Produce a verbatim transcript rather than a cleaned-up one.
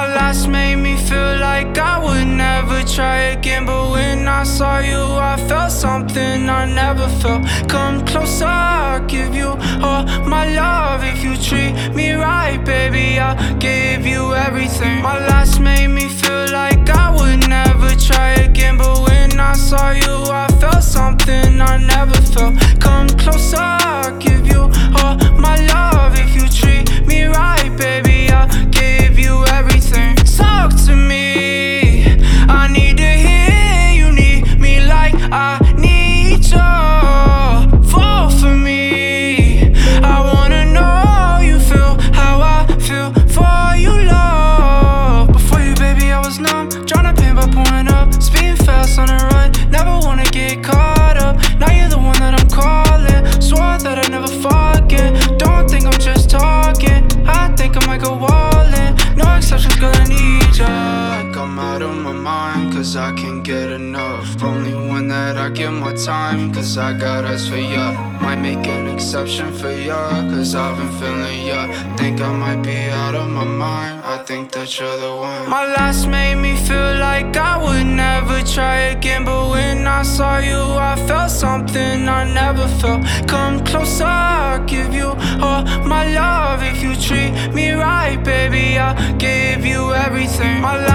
My last made me feel like I would never try again, but when I saw you I felt something I never felt. Come closer, I'll give you all my love. If you treat me right, baby, I'll give you everything. My last made me feel like I would never try again, but when I saw you I felt something I never felt. Come closer, I'll give you all my love. If you treat me right, baby, I'll give you everything. Talk to me, I need to hear you need me like I need you. Fall for me, I wanna know you feel how I feel for you, love. Before you, baby, I was numb, tryna pain by pouring up, speeding fast on the run, never wanna get caught up. Now you're the one that I'm calling, swore that I'd never forget. Don't think I'm just talking, I think I might go all in. No exceptions, girl, I need ya. Like I'm out of my mind, cause I can't get enough. Only one that I give my time, cause I got eyes for ya. Might make an exception for ya, cause I've been feeling ya. Think I might be out of my mind, I think that you're the one. My last made me feel like I would never try again, but when I saw you I felt something I never felt. Come closer, I'll give you all my love. If you treat me right, baby, I'll give you everything. My